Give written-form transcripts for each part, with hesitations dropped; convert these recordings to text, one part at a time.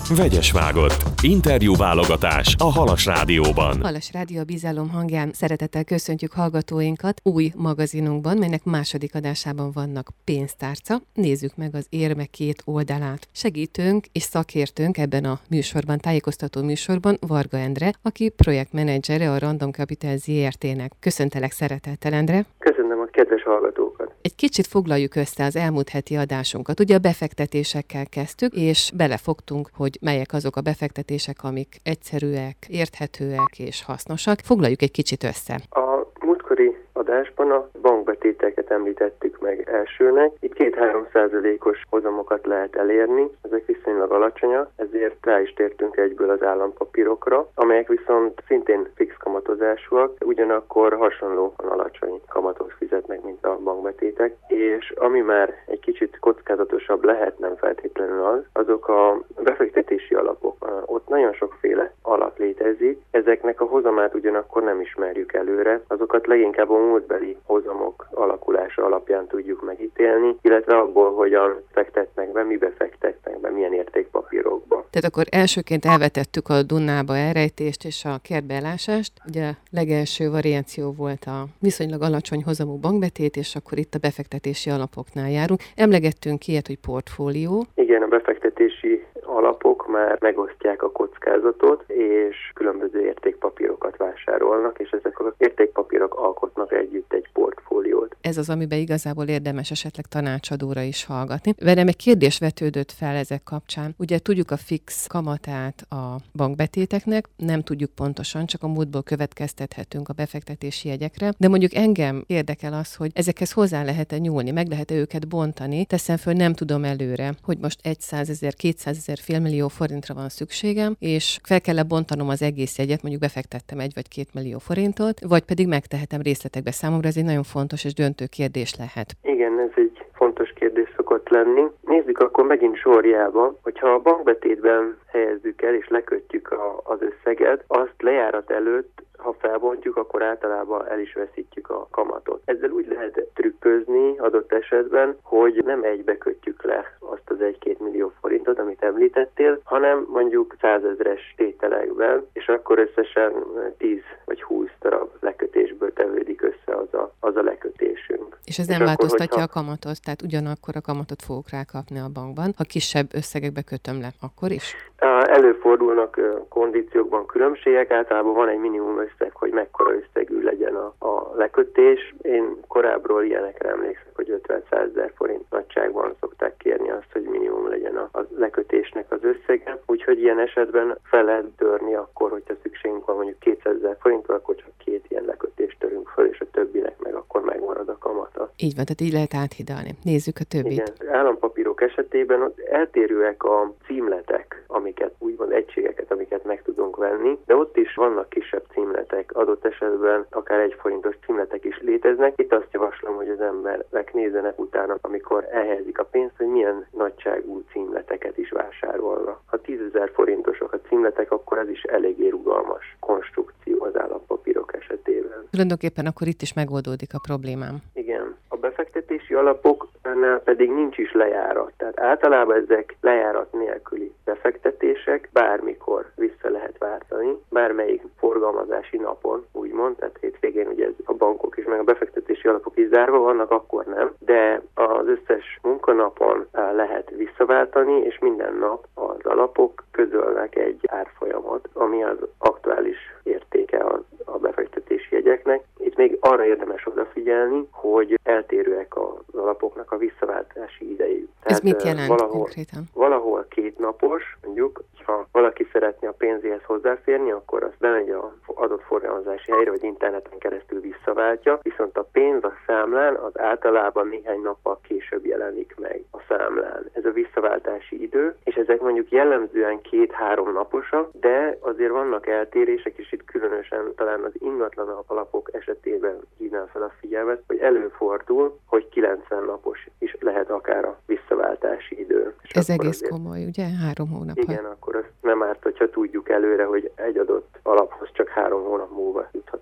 Vegyes vágott. Interjúválogatás a Halas Rádióban. Halas Rádió a bizalom hangján szeretettel köszöntjük hallgatóinkat új magazinunkban, melynek második adásában vannak pénztárca. Nézzük meg az érme két oldalát. Segítőnk és szakértőnk ebben a műsorban, tájékoztató műsorban Varga Endre, aki projektmenedzsere a Random Capital ZRT-nek. Köszöntelek szeretettel, Endre. Köszönöm a kedves hallgatókat. Egy kicsit foglaljuk össze az elmúlt heti adásunkat. Ugye a befektetésekkel kezdtük, és belefogtunk, hogy melyek azok a befektetések, amik egyszerűek, érthetőek és hasznosak. Foglaljuk egy kicsit össze. A múltkori adásban a bankbetéteket említettük meg elsőnek. Itt 2-3%-os hozamokat lehet elérni, ezek viszonylag alacsonyak, ezért rá is tértünk egyből az állampapírokra, amelyek viszont szintén fix kamatozásúak, ugyanakkor hasonlóan alacsony kamatot fizetnek, mint a bankbetétek, és ami már egy kicsit kockázatosabb lehet, nem feltétlenül azok a befektetési alapok. Ott nagyon sokféle alap létezik, ezeknek a hozamát ugyanakkor nem ismerjük előre, azokat leginkább a múltbeli hozamok alakulása alapján tudjuk megítélni, illetve abból, hogyan fektetnek be, mibe fektetnek be, milyen értékpapírokba. Tehát akkor elsőként elvetettük a Dunába elrejtést és a kertbeelásást. Ugye a legelső variáció volt a viszonylag alacsony hozamú bankbetét, és akkor itt a befektetési alapoknál járunk. Emlegettünk ilyet, hogy portfólió. Igen, a befektetési alapok már megosztják a kockázatot, és különböző értékpapírokat vásárolnak, és ezek az értékpapírok alkotnak együtt egy portfóliót. Ez az, amiben igazából érdemes esetleg tanácsadóra is hallgatni. Velem egy kérdés vetődött fel ezek kapcsán. Ugye tudjuk a fix kamatát a bankbetéteknek, nem tudjuk pontosan, csak a múltból következtethetünk a befektetési jegyekre, de mondjuk engem érdekel az, hogy ezekhez hozzá lehet-e nyúlni, meg lehet-e őket bontani. Teszem föl, nem tudom előre, hogy most 100 000, 200 000, félmillió forintra van szükségem, és fel kell bontanom az egész jegyet, mondjuk befektettem 1 vagy 2 millió forintot, vagy pedig megtehetem részletekbe. Számomra ez egy nagyon fontos és döntő kérdés lehet. Igen, ez egy fontos kérdés szokott lenni. Nézzük akkor megint sorjába, hogyha a bankbetétben helyezzük el és lekötjük az összeget, azt lejárat előtt, ha felbontjuk, akkor általában el is veszítjük a kamatot. Ezzel úgy lehet trükközni adott esetben, hogy nem egybe kötjük le azt az 1-2 millió forintot, amit említettél, hanem mondjuk 100 000-es tételekben, és akkor összesen 10 vagy 20 darab lekötésből tevődik össze az a lekötésünk. És ez nem változtatja a kamatot, tehát ugyanakkor a kamatot fogok rákapni a bankban. Ha kisebb összegekbe kötöm le, akkor is? Előfordulnak kondíciókban különbségek, általában van egy minimum összeg, hogy mekkora összegű legyen a lekötés. Én korábbról ilyenekre emlékszem, hogy 50-100 000 forint nagyságban szokták kérni azt, hogy minimum legyen a lekötésnek az összege. Úgyhogy ilyen esetben fel lehet törni akkor, hogyha szükségünk van mondjuk 200 000 forintra, akkor csak 2 ilyen lekötést törünk föl, és a többinek meg akkor megmarad a kamata. Így van, tehát így lehet áthidalni. Nézzük a többit. Igen, állampapírok esetében ott eltérőek a címletek, amiket úgymond egységeket, amiket meg tudunk venni, de ott is vannak kisebb címletek, adott esetben akár 1 forintos címletek is léteznek. Itt azt javaslom, hogy az emberek nézzenek utána, amikor elhelyezik a pénzt, hogy milyen nagyságú címleteket is vásárolnak. Ha 10 000 forintosok a címletek, akkor ez is eléggé rugalmas konstrukció az állampapírok esetében. Tulajdonképpen akkor itt is megoldódik a problémám. Igen. A befektetési alapoknál pedig nincs is lejárat. Tehát általában ezek lejárat nélküli befektetések, bármikor vissza lehet váltani, bármelyik forgalmazási napon, úgymond, tehát hétvégén ugye a bankok is, meg a befektetési alapok is zárva vannak, akkor nem, de az összes munkanapon lehet visszaváltani, és minden nap az alapok közölnek egy árfolyamot, ami az aktuális értéke a befektetési jegyeknek. Itt még arra érdemes odafigyelni, hogy eltérőek az alapoknak a visszaváltási idejük. Ez mit jelent konkrétan? Valahol 2 napos, mondjuk, ha valaki szeretné a pénzéhez hozzáférni, akkor az bemegy az adott forgalmazási helyre, vagy interneten keresztül visszaváltja, viszont a pénz a számlán az általában néhány nappal később jelenik meg a számlán. Ez a visszaváltási idő, és ezek mondjuk jellemzően 2-3 naposak, de azért vannak eltérések, és itt különösen talán az ingatlan alapok esetében hívnám fel a figyelmet, hogy előfordul, hogy 90 napos is lehet akár a visszaváltási idő. És ez egész komoly, ugye? 3 hónap. Igen, akkor nem árt, hogyha tudjuk előre, hogy egy adott alaphoz csak 3 hónap múlva juthatunk hozzá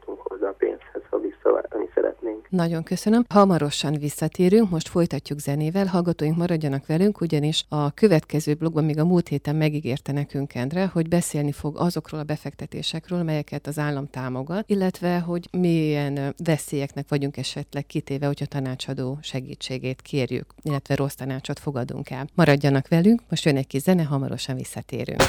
hozzá a pénzhez, ha visszaváltani szeretnénk. Nagyon köszönöm. Hamarosan visszatérünk, most folytatjuk zenével, hallgatóink maradjanak velünk, ugyanis a következő blogban még a múlt héten megígérte nekünk Endre, hogy beszélni fog azokról a befektetésekről, melyeket az állam támogat, illetve hogy milyen veszélyeknek vagyunk esetleg kitéve, hogyha tanácsadó segítségét kérjük, illetve rossz tanácsot fogadunk el. Maradjanak velünk, most jön egy kis zene, hamarosan visszatérünk.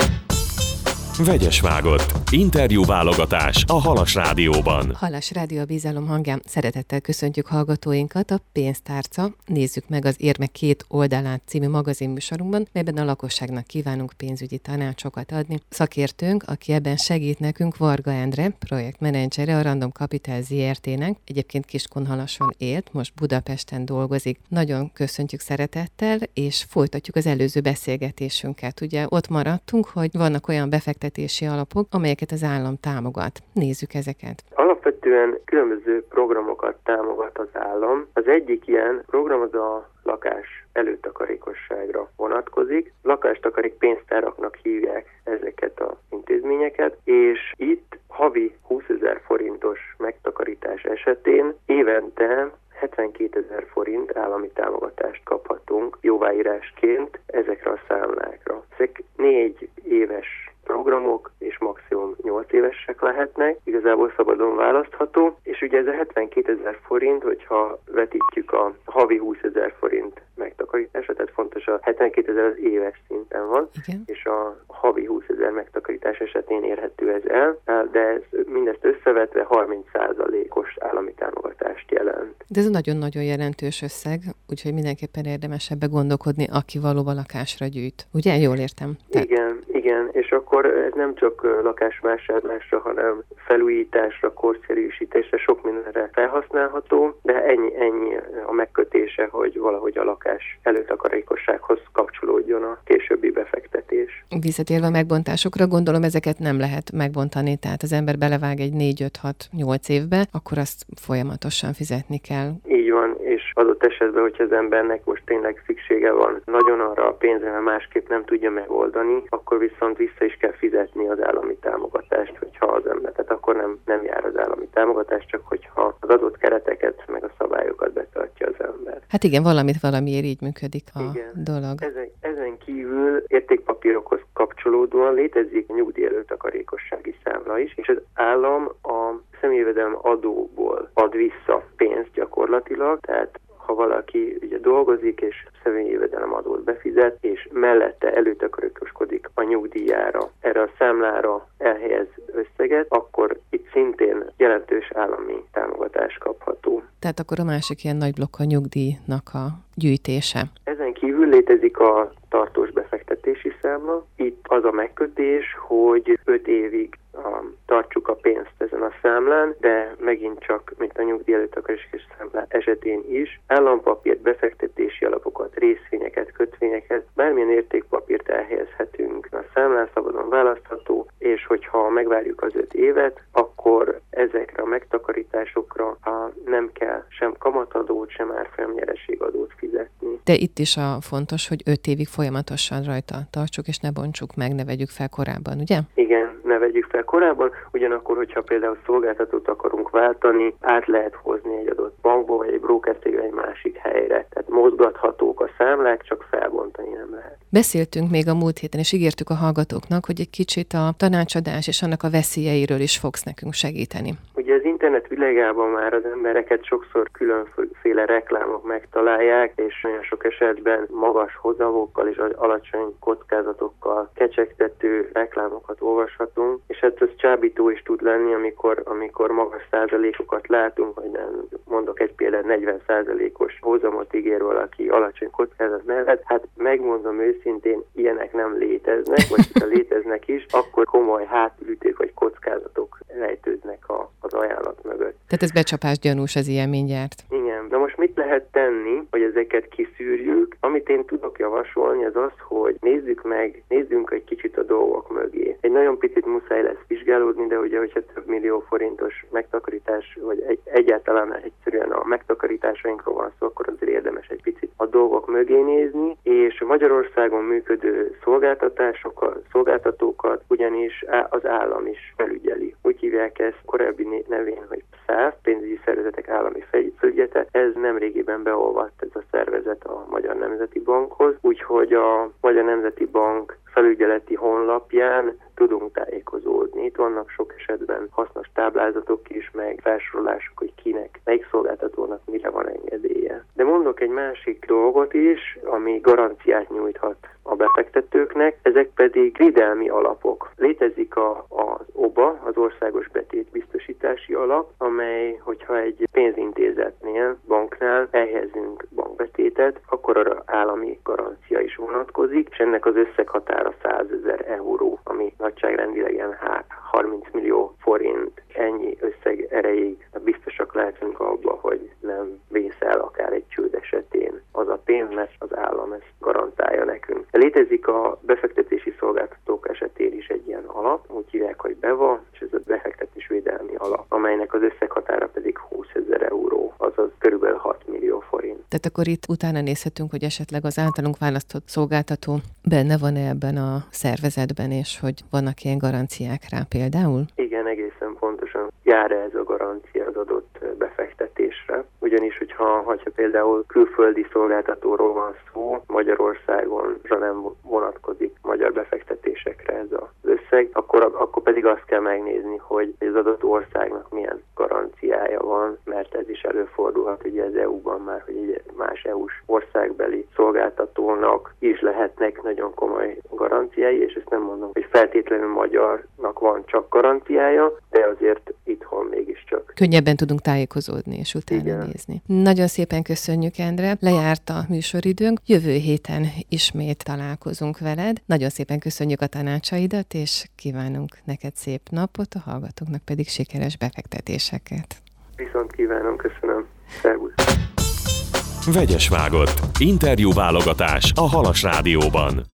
Vegyes vágott. Interjúválogatás a Halas Rádióban. Halas Rádió a bizalom hangján. Szeretettel köszöntjük hallgatóinkat a Pénztárca. Nézzük meg az Érmek két oldalát című magazinműsorunkban, melyben a lakosságnak kívánunk pénzügyi tanácsokat adni. Szakértőnk, aki ebben segít nekünk, Varga Endre, projektmenedzsere a Random Capital Zrt-nek. Egyébként Kiskunhalason élt, most Budapesten dolgozik. Nagyon köszöntjük szeretettel, és folytatjuk az előző beszélgetésünket. Ugye ott maradtunk, hogy vannak olyan befektetési alapok, amelyeket az állam támogat. Nézzük ezeket. Alapvetően különböző programokat támogat az állam. Az egyik ilyen program az a lakás előtakarékosságra vonatkozik. Lakástakarék pénztáraknak hívják ezeket az intézményeket, és itt havi 20 000 forintos megtakarítás esetén évente 72 000 forint állami támogatást kaphatunk jóváírásként ezekre a számlákra. Ezek 4 éves programok, és maximum 8 évesek lehetnek, igazából szabadon választható, és ugye ez a 72 000 forint, hogyha vetítjük a havi 20 000 forint megtakarításra, tehát fontos, a 72 000 az éves szinten van, igen, és a havi 20 000 megtakarítás esetén érhető ez el, de ez mindezt összevetve 30%-os állami támogatást jelent. De ez nagyon-nagyon jelentős összeg, úgyhogy mindenképpen érdemes ebbe gondolkodni, aki valóban lakásra gyűjt. Ugye? Jól értem? Igen, és akkor ez nem csak lakásvásárlásra, hanem felújításra, korszerűsítésre, sok mindenre felhasználható, de ennyi a megkötése, hogy valahogy a lakás előtakarékossághoz kapcsolódjon a későbbi befektetés. Visszatérve a megbontásokra, gondolom ezeket nem lehet megbontani, tehát az ember belevág egy 4-5-6-8 évbe, akkor azt folyamatosan fizetni kell. Így van, és adott esetben, hogyha az embernek most tényleg szüksége van nagyon arra a pénzre, mert másképp nem tudja megoldani, akkor viszont vissza is kell fizetni az állami támogatást, hogyha az ember, tehát akkor nem jár az állami támogatás, csak hogyha az adott kereteket, meg a szabályokat betartja az ember. Hát igen, valamiért így működik a dolog. Ezen kívül értékpapírokhoz kapcsolódóan létezik nyugdíj előtakarékossági számla is, és az állam a személyjövedelem adóból ad vissza pénzt gyakorlatilag, tehát ha valaki ugye dolgozik és személyi jövedelem adót befizet, és mellette előtakarékoskodik a nyugdíjára, erre a számlára elhelyez összeget, akkor itt szintén jelentős állami támogatás kapható. Tehát akkor a másik ilyen nagy blokk a nyugdíjnak a gyűjtése. Ezen kívül létezik a tartós befektetési számla. Itt az a megkötés, hogy 5 évig tartsuk a pénzt ezen a számlán, de megint csak, mint a nyugdíj előtakarékosási számla esetén is, állampapírt, befektetési alapokat, részvényeket, kötvényeket, bármilyen értékpapírt elhelyezhetünk a számlán, szabadon választható, és hogyha megvárjuk az 5 évet, akkor ezekre a megtakarításokra nem kell sem kamatadót, sem árfolyamnyereségadót fizetni. De itt is a fontos, hogy 5 évig folyamatosan rajta tartsuk, és ne bontsuk meg, ne vegyük fel korábban, ugye? Igen, ne vegyük fel korábban, ugyanakkor, hogyha például szolgáltatót akarunk váltani, át lehet hozni egy adott bankba, vagy egy brókercégre egy másik helyre. Tehát mozgathatók a számlák, csak felbontani nem lehet. Beszéltünk még a múlt héten, és ígértük a hallgatóknak, hogy egy kicsit a tanácsadás és annak a veszélyeiről is fogsz nekünk segíteni. Ugye az internet világában már az embereket sokszor különféle reklámok megtalálják, és nagyon sok esetben magas hozamokkal és alacsony kockázatokkal kecsegtető reklámokat olvashatunk, és hát ez csábító is tud lenni, amikor magas százalékokat látunk, hogy nem mondok egy példát, 40%-os hozamot ígér valaki alacsony kockázat mellett. Hát megmondom őszintén, ilyenek nem léteznek, vagy ha léteznek is, akkor komoly hátulütők vagy kockázatok rejtőznek az ajánlat mögött. Tehát ez becsapás gyanús az ilyen mindjárt. Igen, de most mit lehet tenni, hogy ezeket kiszűrjük? Amit én tudok javasolni, az az, hogy nézzünk egy kicsit a dolgok mögé. Egy nagyon picit muszáj lesz vizsgálódni, de ugye, hogyha több millió forintos megtakarítás, vagy egyáltalán egyszerűen a megtakarításainkról van szó, akkor azért érdemes egy picit a dolgok mögé nézni, és Magyarországon működő szolgáltatókat ugyanis az állam is felügyeli. Úgy hívják ezt, korábbi nevén, hogy SZÁF, pénzügyi szervezetek állami felügyelete. Ez nemrégiben beolvadt ez a szervezet a Magyar Nemzeti Bankhoz, úgyhogy a Magyar Nemzeti Bank felügyeleti honlapján tudunk tájékozódni. Itt vannak sok esetben hasznos táblázatok is, meg felsorolások, hogy kinek, melyik szolgáltatónak mire van engedélye. De mondok egy másik dolgot is, ami garanciát nyújthat a befektetőknek, ezek pedig védelmi alapok. Létezik az OBA, az Országos Betétbiztosítási Alap, amely, hogyha egy pénzintézetnél, banknál elhelyezünk bankbetétet, akkor arra állami garancia is vonatkozik, és ennek az összeghatára 100 000 euró, ami nagyságrendileg 30 millió forint. Ennyi összeg erejéig biztosak lehetünk abba, hogy nem vész el akár egy csőd esetén az a pénz, mert az állam ezt garantálja nekünk. Létezik a befektetési szolgáltatók esetén is egy ilyen alap, úgy hívják, hogy BEVA, és ez a befektetésvédelmi alap, amelynek az összeghatára pedig 20 000 euró, azaz körülbelül 6 millió forint. Tehát akkor itt utána nézhetünk, hogy esetleg az általunk választott szolgáltató benne van-e ebben a szervezetben, és hogy vannak ilyen garanciák rá például? Igen, egészen pontosan jár ez a garancia az adott befektetésre. Ugyanis, hogyha például külföldi szolgáltatóról van szó, Magyarországon nem vonatkozik magyar befektetésekre ez az összeg, akkor pedig azt kell megnézni, hogy az adott országnak milyen garanciája van, mert ez is előfordulhat ugye az EU-ban már, hogy egy más EU-s országbeli szolgáltatónak is lehetnek nagyon komoly garanciái, és ezt nem mondom, hogy feltétlenül magyarnak van csak garanciája, de azért itthon mégiscsak. Könnyebben tudunk tájékozódni és utána nézni. Nagyon szépen köszönjük, Endre. Lejárt a műsoridőnk. Jövő héten ismét találkozunk veled. Nagyon szépen köszönjük a tanácsaidat, és kívánunk neked szép napot, a hallgatóknak pedig sikeres befektetéseket. Viszont kívánom, köszönöm. Szervusz! Vegyes vágott. Interjú válogatás a Halas Rádióban.